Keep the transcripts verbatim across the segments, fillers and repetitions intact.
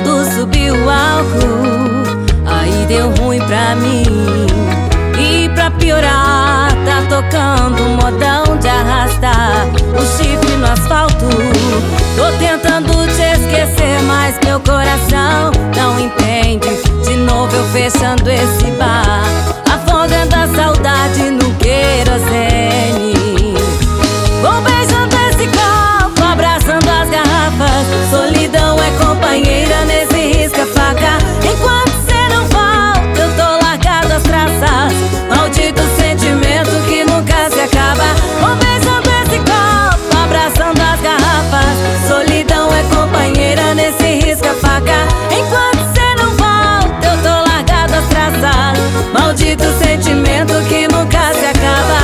Quando subiu o álcool, aí deu ruim pra mim. E pra piorar, tá tocando um modão de arrastar o chifre no asfalto. Tô tentando te esquecer, mas meu coração não entende. De novo eu fechando esse bar, afogando a saudade no querosene. Vou beijando esse copo, abraçando as garrafas. Solidão é companheira nesse risca-faca. Enquanto cê não volta, eu tô largado as traças. Maldito sentimento que nunca se acaba. Vou beijando esse copo, abraçando as garrafas. Solidão é companheira nesse risca-faca. Enquanto cê não volta, eu tô largado as traças. Maldito sentimento que nunca se acaba.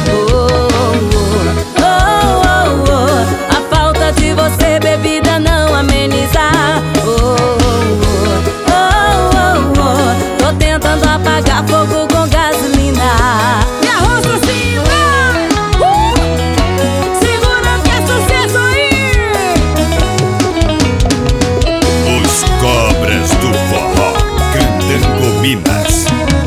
Você bebida não amenizar. Oh, oh, oh, oh, oh. Tô tentando apagar fogo com gasolina. E a roça cima, uh! Segura que é sucesso aí. Os Cobras do Forró cantando Minas.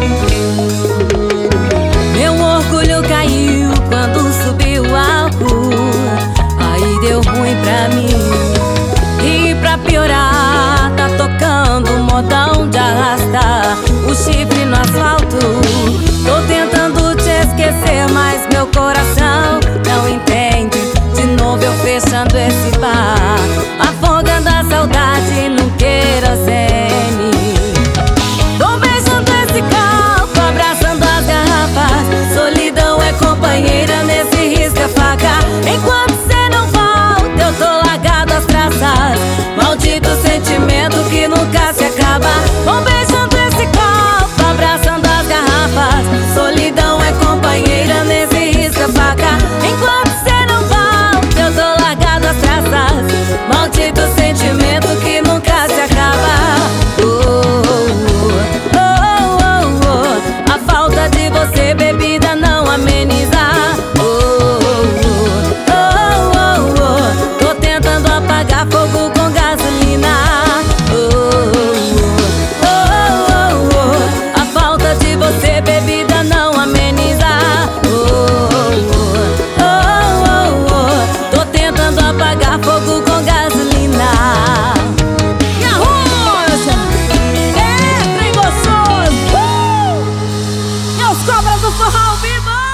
Meu orgulho caiu quando subiu o álcool. Aí deu ruim pra mim. E pra piorar, tá tocando um modão de arrastar o chifre no asfalto. Tô tentando te esquecer, mas meu coração não entende. De novo eu fechando esse bar, afogando a saudade no querosene. Tô beijando esse copo, abraçando as garrafas. Solidão é companheira nesse risca-faca. Enquanto cê não volta, eu tô largado as traças. Maldito sentimento que nunca se acaba. Vou beijando esse copo, abraçando as garrafas. Solidão é companheira nesse risca-faca. Enquanto cê não volta, eu tô largado as traças. Maldito sentimento que nunca se acaba. Oh, oh, oh, oh, oh. A falta de você bebida não amenizar. Apagar fogo com gasolina. Oh, oh, oh, oh. A falta de você bebida não ameniza. Oh, oh, oh, oh. Tô tentando apagar fogo com gasolina. E a roça é trem gostoso, uh! E os Cobras do Forró ao vivo.